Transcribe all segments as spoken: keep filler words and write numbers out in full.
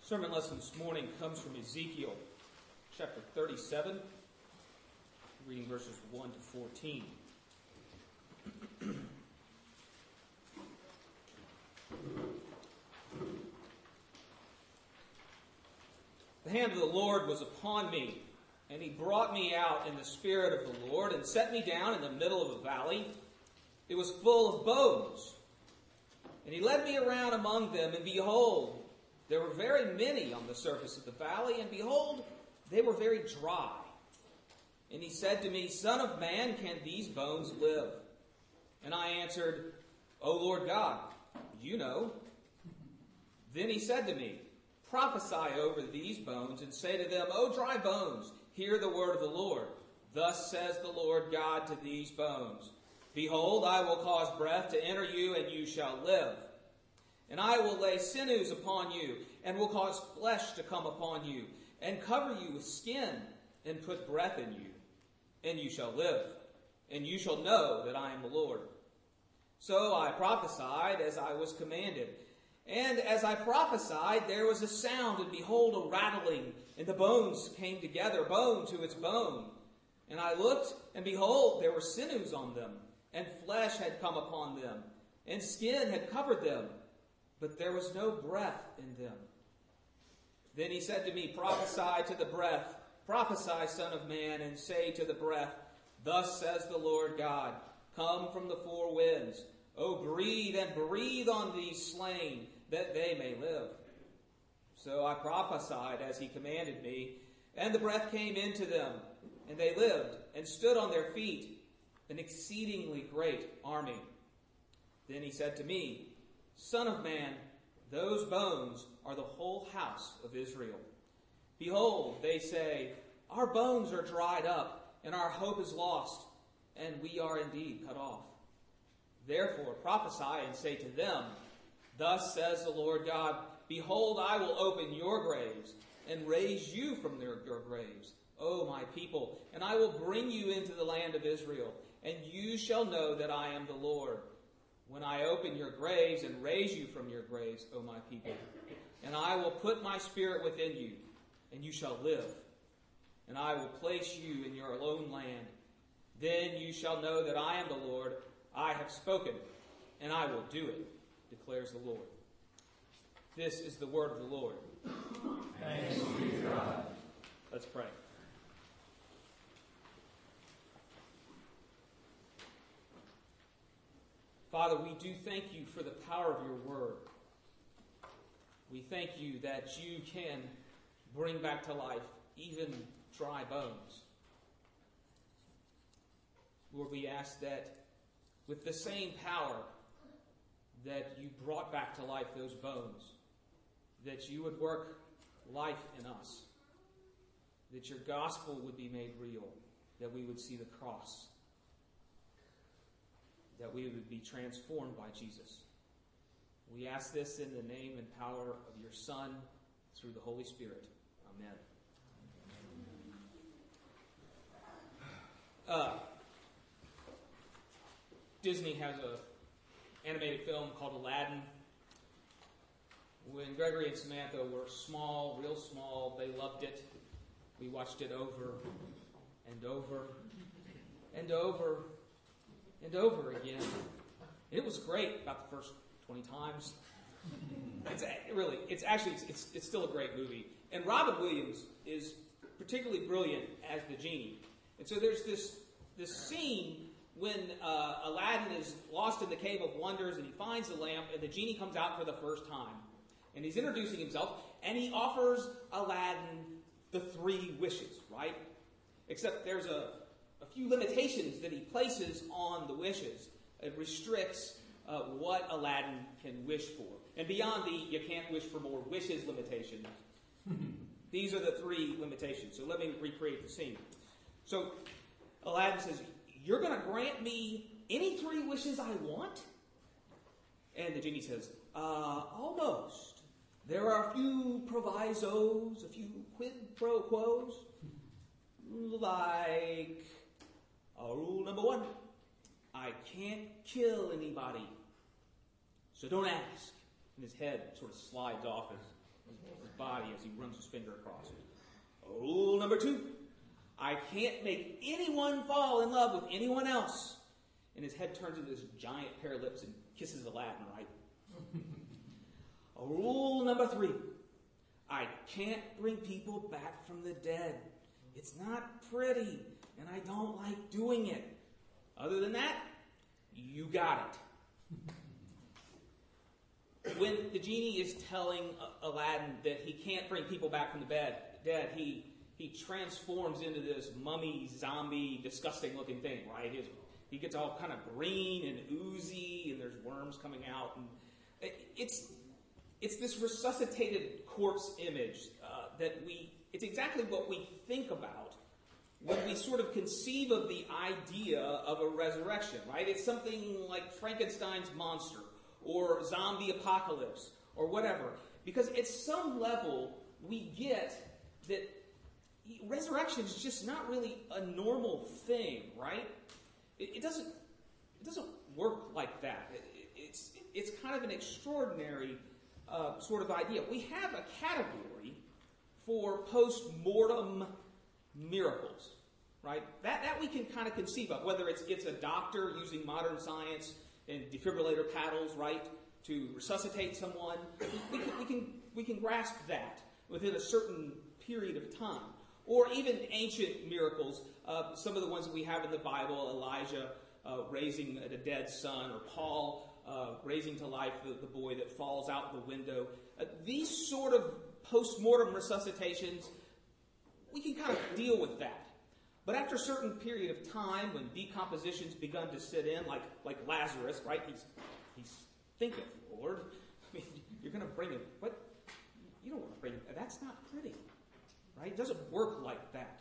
Sermon lesson this morning comes from Ezekiel chapter thirty-seven, reading verses one to fourteen. The hand of the Lord was upon me, and he brought me out in the spirit of the Lord, and set me down in the middle of a valley. It was full of bones. And he led me around among them, and behold, there were very many on the surface of the valley, and behold, they were very dry. And he said to me, Son of man, can these bones live? And I answered, O Lord God, you know. Then he said to me, Prophesy over these bones, and say to them, O dry bones, hear the word of the Lord. Thus says the Lord God to these bones, Behold, I will cause breath to enter you, and you shall live. And I will lay sinews upon you, and will cause flesh to come upon you, and cover you with skin, and put breath in you, and you shall live. And you shall know that I am the Lord. So I prophesied as I was commanded. And as I prophesied, there was a sound, and behold, a rattling, and the bones came together, bone to its bone. And I looked, and behold, there were sinews on them, and flesh had come upon them, and skin had covered them, but there was no breath in them. Then he said to me, Prophesy to the breath, prophesy, Son of man, and say to the breath, Thus says the Lord God, Come from the four winds, O breathe and breathe on these slain, that they may live. So I prophesied as he commanded me, and the breath came into them, and they lived, and stood on their feet, an exceedingly great army. Then he said to me, Son of man, those bones are the whole house of Israel. Behold, they say, Our bones are dried up, and our hope is lost, and we are indeed cut off. Therefore prophesy and say to them, Thus says the Lord God, Behold, I will open your graves, and raise you from their, your graves, O my people, and I will bring you into the land of Israel, and you shall know that I am the Lord, when I open your graves and raise you from your graves, O my people. And I will put my spirit within you, and you shall live. And I will place you in your own land. Then you shall know that I am the Lord. I have spoken, and I will do it, declares the Lord. This is the word of the Lord. Thanks be to God. Let's pray. Father, we do thank you for the power of your word. We thank you that you can bring back to life even dry bones. Lord, we ask that with the same power that you brought back to life those bones, that you would work life in us, that your gospel would be made real, that we would see the cross, that we would be transformed by Jesus. We ask this in the name and power of your Son, through the Holy Spirit. Amen. Uh, Disney has an animated film called Aladdin. When Gregory and Samantha were small, real small, they loved it. We watched it over and over and over and over again. It was great about the first twenty times. It's really, it's actually, it's, it's still a great movie. And Robin Williams is particularly brilliant as the genie. And so there's this this scene when uh, Aladdin is lost in the Cave of Wonders, and he finds the lamp, and the genie comes out for the first time. And he's introducing himself, and he offers Aladdin the three wishes, right? Except there's a a few limitations that he places on the wishes. It restricts uh, what Aladdin can wish for. And beyond the you can't wish for more wishes limitation, these are the three limitations. So let me recreate the scene. So Aladdin says, You're going to grant me any three wishes I want? And the genie says, uh, almost. There are a few provisos, a few quid pro quos, like... Uh, rule number one, I can't kill anybody, so don't ask. And his head sort of slides off his, his body as he runs his finger across it. Rule number two, I can't make anyone fall in love with anyone else. And his head turns into this giant pair of lips and kisses Aladdin, right? Rule number three, I can't bring people back from the dead. It's not pretty, and I don't like doing it. Other than that, you got it. When the genie is telling Aladdin that he can't bring people back from the bed, dead, he he transforms into this mummy, zombie, disgusting-looking thing, right? His, he gets all kind of green and oozy, and there's worms coming out. And it, it's it's this resuscitated corpse image uh, that we. It's exactly what we think about when we sort of conceive of the idea of a resurrection, right? It's something like Frankenstein's monster or zombie apocalypse or whatever. Because at some level, we get that resurrection is just not really a normal thing, right? It, it doesn't it doesn't work like that. It, it's, it's kind of an extraordinary uh, sort of idea. We have a category for post-mortem miracles, right? That that we can kind of conceive of, whether it's it's a doctor using modern science and defibrillator paddles, right, to resuscitate someone. We can, we can we can grasp that within a certain period of time, or even ancient miracles. Uh, some of the ones that we have in the Bible: Elijah uh, raising a dead son, or Paul uh, raising to life the, the boy that falls out the window. Uh, these sort of post-mortem resuscitations, we can kind of deal with that. But after a certain period of time, when decomposition's begun to sit in, like like Lazarus, right? He's he's thinking, Lord, I mean, you're going to bring him, but you don't want to bring him. That's not pretty, right? It doesn't work like that.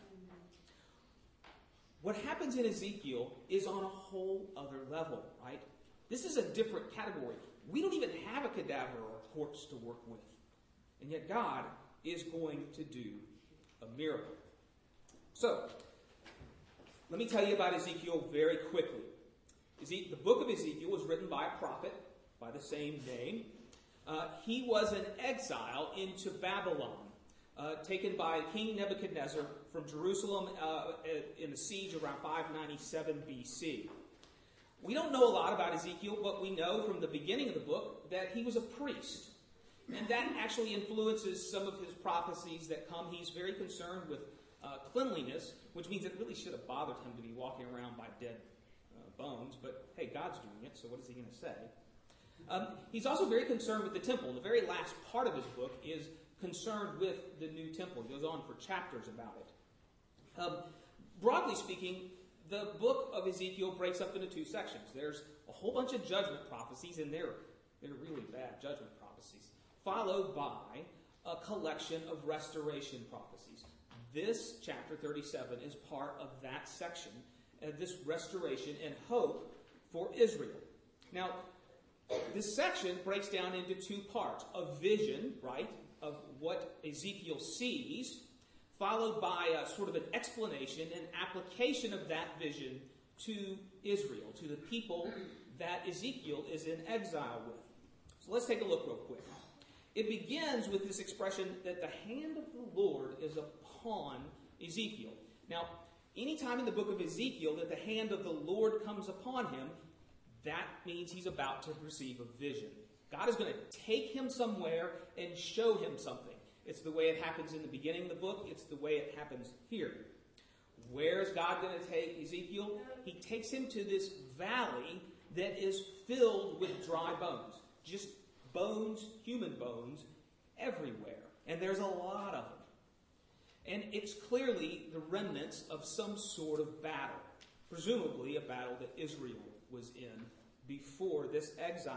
What happens in Ezekiel is on a whole other level, right? This is a different category. We don't even have a cadaver or a corpse to work with. And yet God is going to do a miracle. So, let me tell you about Ezekiel very quickly. Eze- the book of Ezekiel was written by a prophet by the same name. Uh, he was an exile into Babylon, uh, taken by King Nebuchadnezzar from Jerusalem uh, in the siege around five ninety-seven B C. We don't know a lot about Ezekiel, but we know from the beginning of the book that he was a priest. And that actually influences some of his prophecies that come. He's very concerned with uh, cleanliness, which means it really should have bothered him to be walking around by dead uh, bones. But hey, God's doing it, so what is he going to say? Um, he's also very concerned with the temple. The very last part of his book is concerned with the new temple. He goes on for chapters about it. Um, broadly speaking, the book of Ezekiel breaks up into two sections. There's a whole bunch of judgment prophecies, and they're, they're really bad judgment prophecies, followed by a collection of restoration prophecies. This chapter thirty-seven is part of that section, uh, this restoration and hope for Israel. Now, this section breaks down into two parts. A vision, right, of what Ezekiel sees, followed by a sort of an explanation and application of that vision to Israel, to the people that Ezekiel is in exile with. So let's take a look real quick. It begins with this expression that the hand of the Lord is upon Ezekiel. Now, anytime in the book of Ezekiel that the hand of the Lord comes upon him, that means he's about to receive a vision. God is going to take him somewhere and show him something. It's the way it happens in the beginning of the book. It's the way it happens here. Where is God going to take Ezekiel? He takes him to this valley that is filled with dry bones. Just bones, human bones, everywhere. And there's a lot of them. And it's clearly the remnants of some sort of battle. Presumably a battle that Israel was in before this exile.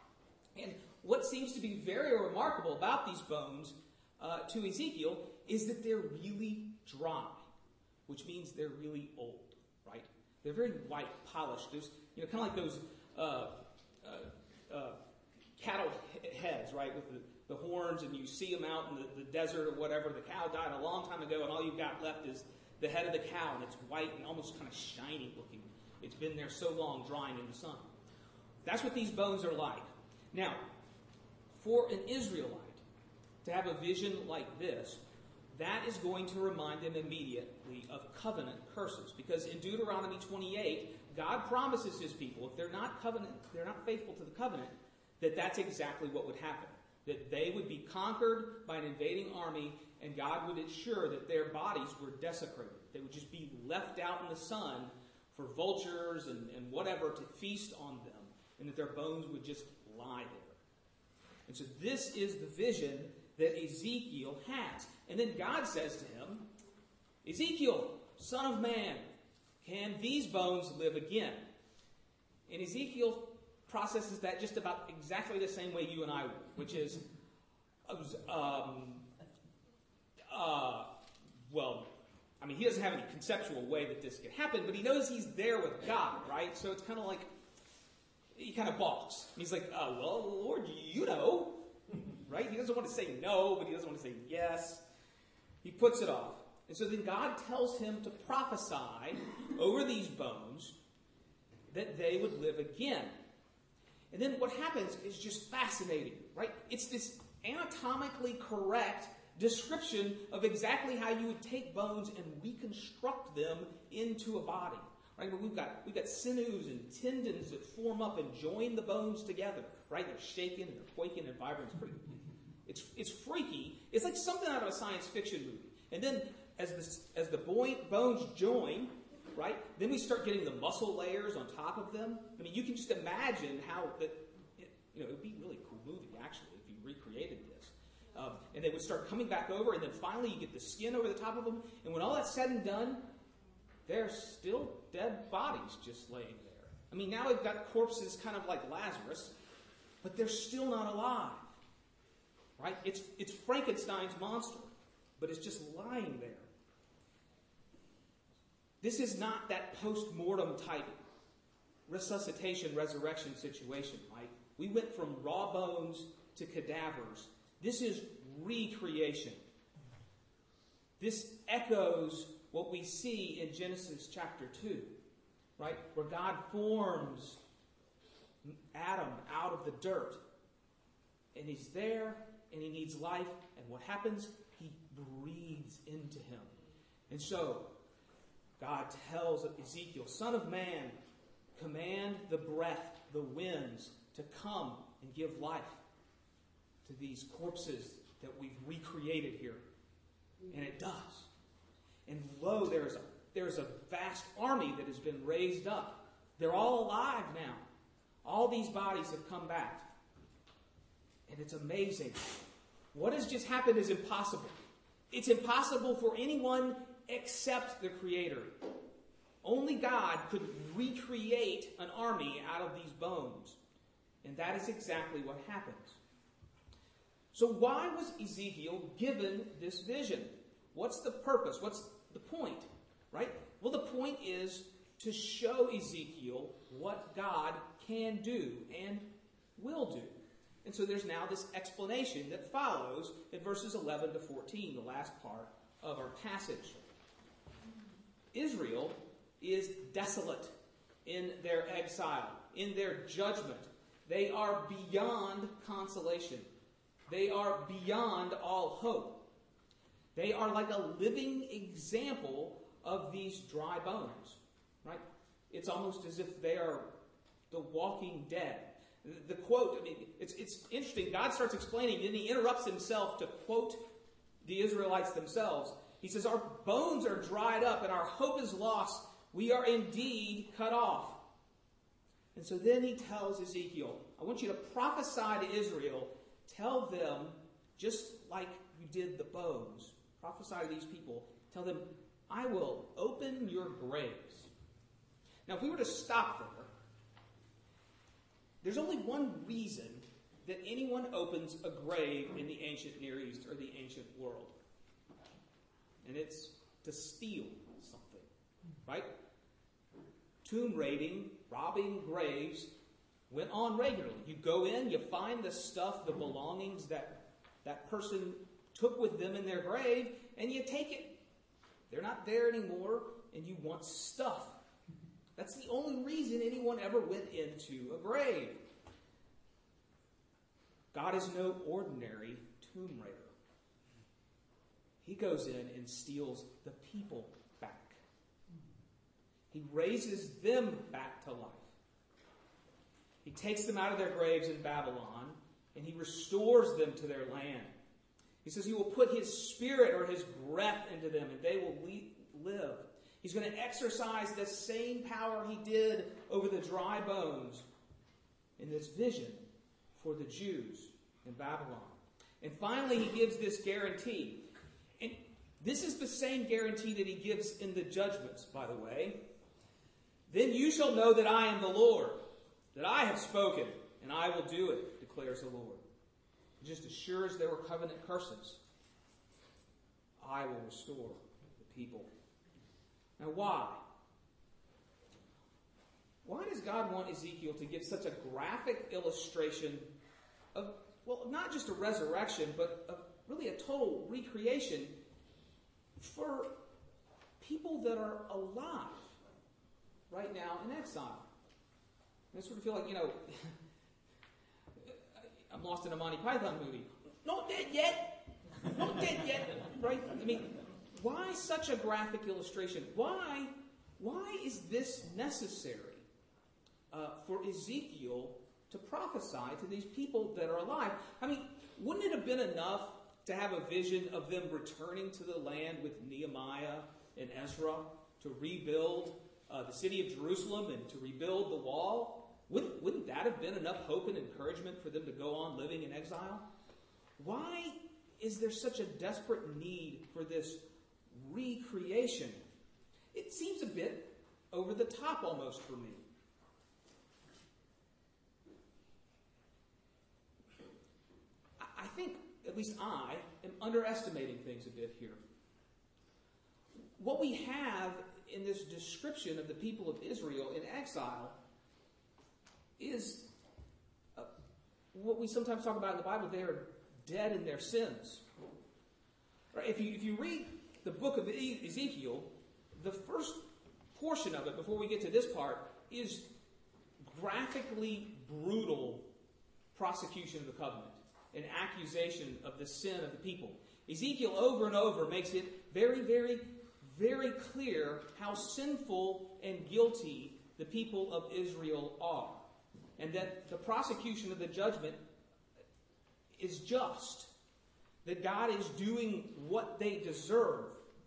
And what seems to be very remarkable about these bones uh, to Ezekiel is that they're really dry, which means they're really old, right? They're very white, polished. There's, you know, kind of like those uh, uh, uh, cattle heads, right, with the, the horns, and you see them out in the, the desert or whatever. The cow died a long time ago, and all you've got left is the head of the cow, and it's white and almost kind of shiny looking. It's been there so long, drying in the sun. That's what these bones are like. Now, for an Israelite to have a vision like this, that is going to remind them immediately of covenant curses. Because in Deuteronomy twenty-eight, God promises his people, if they're not covenant, they're not faithful to the covenant, that that's exactly what would happen. That they would be conquered by an invading army, and God would ensure that their bodies were desecrated. They would just be left out in the sun for vultures and, and whatever to feast on them, and that their bones would just lie there. And so this is the vision that Ezekiel has. And then God says to him, Ezekiel, son of man, can these bones live again? And Ezekiel processes that just about exactly the same way you and I would, which is, um, uh, well, I mean, he doesn't have any conceptual way that this could happen, but he knows he's there with God, right? So it's kind of like, he kind of balks. He's like, uh, well, Lord, you know, right? He doesn't want to say no, but he doesn't want to say yes. He puts it off. And so then God tells him to prophesy over these bones that they would live again. And then what happens is just fascinating, right? It's this anatomically correct description of exactly how you would take bones and reconstruct them into a body. Right? We've got we've got sinews and tendons that form up and join the bones together. Right? They're shaking and they're quaking and vibrating. It's pretty, it's it's freaky. It's like something out of a science fiction movie. And then as the as the bones join, right? Then we start getting the muscle layers on top of them. I mean, you can just imagine how that. It, you know, it would be a really cool movie actually if you recreated this. Um, and they would start coming back over, and then finally you get the skin over the top of them. And when all that's said and done, they're still dead bodies just laying there. I mean, now we've got corpses kind of like Lazarus, but they're still not alive. Right? It's, it's Frankenstein's monster, but it's just lying there. This is not that post-mortem type resuscitation, resurrection situation, right? We went from raw bones to cadavers. This is recreation. This echoes what we see in Genesis chapter two, right? Where God forms Adam out of the dirt. And he's there, and he needs life. And what happens? He breathes into him. And so, God tells Ezekiel, son of man, command the breath, the winds, to come and give life to these corpses that we've recreated here. And it does. And lo, there's a, there's a vast army that has been raised up. They're all alive now. All these bodies have come back. And it's amazing. What has just happened is impossible. It's impossible for anyone except the Creator. Only God could recreate an army out of these bones. And that is exactly what happens. So why was Ezekiel given this vision? What's the purpose? What's the point? Right? Well, the point is to show Ezekiel what God can do and will do. And so there's now this explanation that follows in verses eleven to fourteen, the last part of our passage. Israel is desolate in their exile, in their judgment. They are beyond consolation. They are beyond all hope. They are like a living example of these dry bones, right? It's almost as if they are the walking dead. The quote, I mean, it's, it's interesting. God starts explaining, and he interrupts himself to quote the Israelites themselves. He says, our bones are dried up and our hope is lost. We are indeed cut off. And so then he tells Ezekiel, I want you to prophesy to Israel. Tell them, just like you did the bones, prophesy to these people. Tell them, I will open your graves. Now, if we were to stop there, there's only one reason that anyone opens a grave in the ancient Near East or the ancient world. And it's to steal something, right? Tomb raiding, robbing graves went on regularly. You go in, you find the stuff, the belongings that that person took with them in their grave, and you take it. They're not there anymore, and you want stuff. That's the only reason anyone ever went into a grave. God is no ordinary tomb raider. goes in and steals the people back. He raises them back to life. He takes them out of their graves in Babylon, and he restores them to their land. He says he will put his spirit or his breath into them, and they will live. He's going to exercise the same power he did over the dry bones in this vision for the Jews in Babylon. And finally, he gives this guarantee. And this is the same guarantee that he gives in the judgments, by the way. Then you shall know that I am the Lord, that I have spoken, and I will do it, declares the Lord. Just as sure as there were covenant curses, I will restore the people. Now why? Why does God want Ezekiel to give such a graphic illustration of, well, not just a resurrection, but of really a total recreation for people that are alive right now in exile? I sort of feel like, you know, I'm lost in a Monty Python movie. Not dead yet! Not dead yet! Right? I mean, why such a graphic illustration? Why, why is this necessary uh, for Ezekiel to prophesy to these people that are alive? I mean, wouldn't it have been enough to have a vision of them returning to the land with Nehemiah and Ezra to rebuild uh, the city of Jerusalem and to rebuild the wall? Wouldn't, wouldn't that have been enough hope and encouragement for them to go on living in exile? Why is there such a desperate need for this recreation? It seems a bit over the top almost for me. I think, at least I, am underestimating things a bit here. What we have in this description of the people of Israel in exile is uh, what we sometimes talk about in the Bible. They are dead in their sins. Right? If you if you read the book of Ezekiel, the first portion of it, before we get to this part, is graphically brutal prosecution of the covenant, an accusation of the sin of the people. Ezekiel over and over makes it very, very, very clear how sinful and guilty the people of Israel are, and that the prosecution of the judgment is just, that God is doing what they deserve.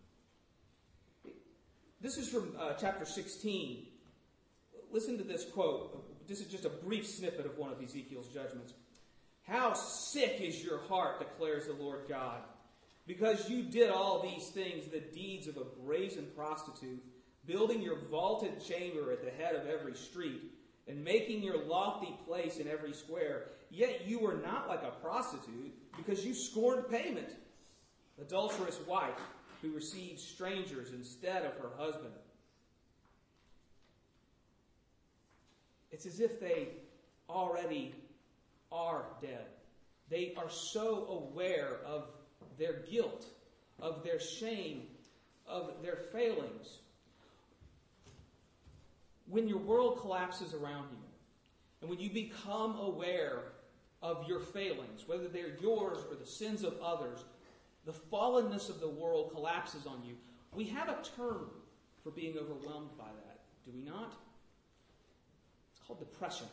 This is from uh, chapter sixteen. Listen to this quote. This is just a brief snippet of one of Ezekiel's judgments. How sick is your heart, declares the Lord God, because you did all these things, the deeds of a brazen prostitute, building your vaulted chamber at the head of every street, and making your lofty place in every square. Yet you were not like a prostitute, because you scorned payment, adulterous wife who receives strangers instead of her husband. It's as if they already are dead. They are so aware of their guilt, of their shame, of their failings. When your world collapses around you, and when you become aware of your failings, whether they're yours or the sins of others, the fallenness of the world collapses on you. We have a term for being overwhelmed by that, do we not? It's called depression.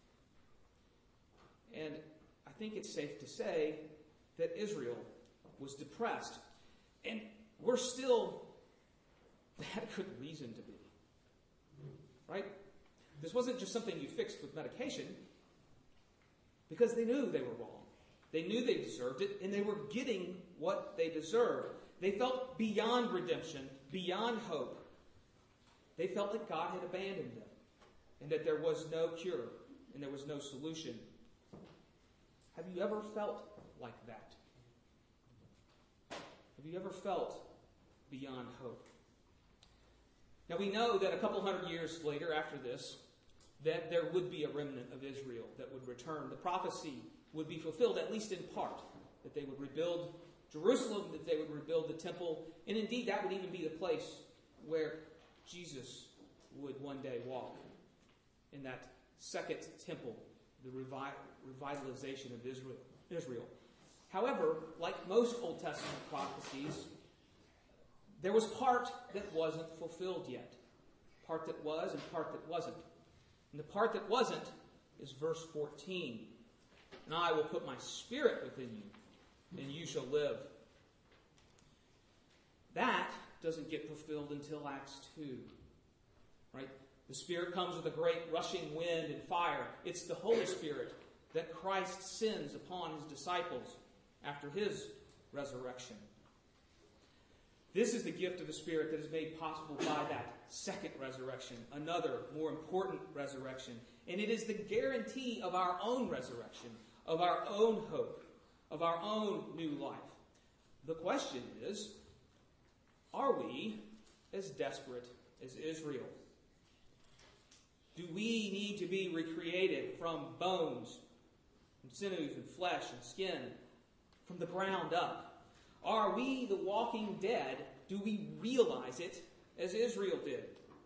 And I think it's safe to say that Israel was depressed. And we're still that good reason to be. Right? This wasn't just something you fixed with medication, because they knew they were wrong. They knew they deserved it, and they were getting what they deserved. They felt beyond redemption, beyond hope. They felt that God had abandoned them, and that there was no cure, and there was no solution. Have you ever felt like that? Have you ever felt beyond hope? Now we know that a couple hundred years later, after this, that there would be a remnant of Israel that would return. The prophecy would be fulfilled, at least in part, that they would rebuild Jerusalem, that they would rebuild the temple, and indeed that would even be the place where Jesus would one day walk, in that second temple, the revi- revitalization of Israel. Israel. However, like most Old Testament prophecies, there was part that wasn't fulfilled yet. Part that was and part that wasn't. And the part that wasn't is verse fourteen. And I will put my spirit within you, and you shall live. That doesn't get fulfilled until Acts two. Right? The Spirit comes with a great rushing wind and fire. It's the Holy Spirit that Christ sends upon his disciples after his resurrection. This is the gift of the Spirit that is made possible by that second resurrection, another more important resurrection. And it is the guarantee of our own resurrection, of our own hope, of our own new life. The question is, are we as desperate as Israel? Do we need to be recreated from bones, and sinews, and flesh, and skin, from the ground up? Are we the walking dead? Do we realize it as Israel did?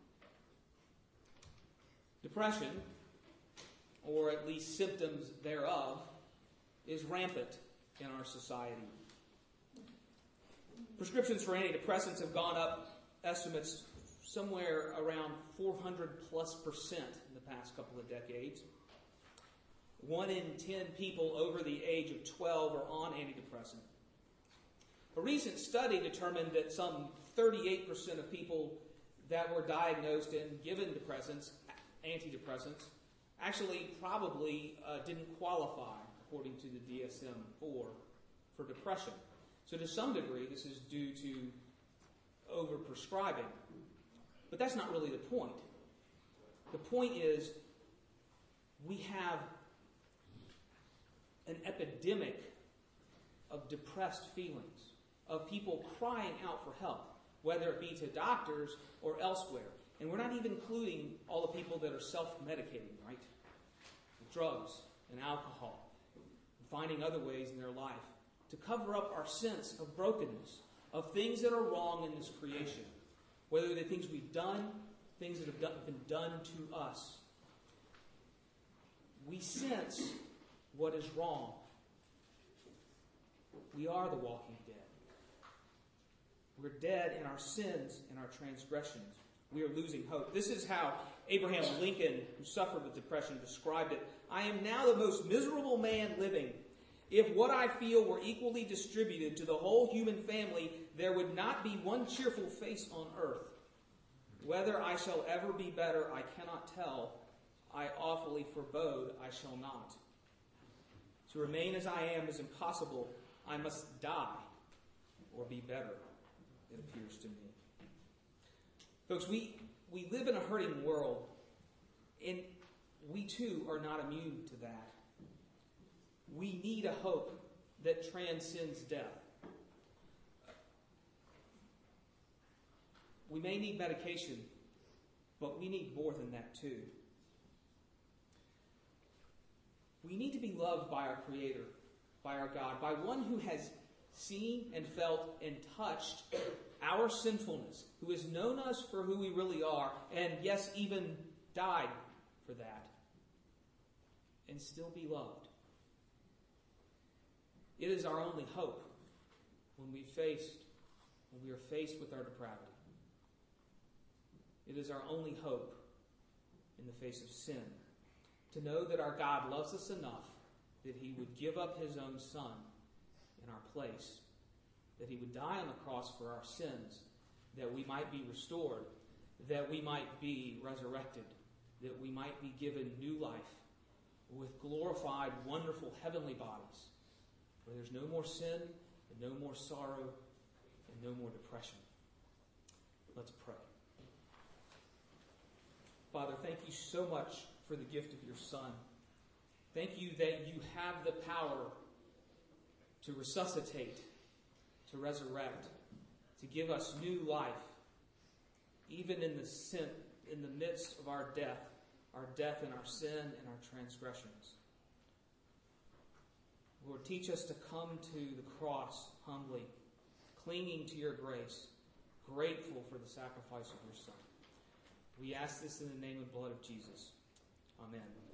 Depression, or at least symptoms thereof, is rampant in our society. Prescriptions for antidepressants have gone up, estimates somewhere around four hundred plus percent in the past couple of decades. One in ten people over the age of twelve are on antidepressant. A recent study determined that some thirty-eight percent of people that were diagnosed and given depressants, antidepressants, actually probably uh, didn't qualify, according to the D S M four, for depression. So to some degree, this is due to overprescribing. But that's not really the point. The point is, we have an epidemic of depressed feelings, of people crying out for help, whether it be to doctors or elsewhere. And we're not even including all the people that are self-medicating, right? With drugs and alcohol, and finding other ways in their life to cover up our sense of brokenness, of things that are wrong in this creation. Whether they're things we've done, things that have done, been done to us. We sense what is wrong. We are the walking dead. We're dead in our sins and our transgressions. We are losing hope. This is how Abraham Lincoln, who suffered with depression, described it. I am now the most miserable man living. If what I feel were equally distributed to the whole human family, there would not be one cheerful face on earth. Whether I shall ever be better, I cannot tell. I awfully forebode I shall not. To remain as I am is impossible. I must die or be better, it appears to me. Folks, we, we live in a hurting world, and we too are not immune to that. We need a hope that transcends death. We may need medication, but we need more than that too. We need to be loved by our Creator, by our God, by one who has seen and felt and touched our sinfulness, who has known us for who we really are, and yes, even died for that, and still be loved. It is our only hope when we faced, when we are faced with our depravity. It is our only hope in the face of sin, to know that our God loves us enough that he would give up his own Son in our place, that he would die on the cross for our sins, that we might be restored, that we might be resurrected, that we might be given new life with glorified, wonderful heavenly bodies, where there's no more sin, and no more sorrow, and no more depression. Let's pray. Father, thank you so much for the gift of your Son. Thank you that you have the power to resuscitate, to resurrect, to give us new life, even in the sin, in the midst of our death, our death and our sin and our transgressions. Lord, teach us to come to the cross humbly, clinging to your grace, grateful for the sacrifice of your Son. We ask this in the name and blood of Jesus. Amen.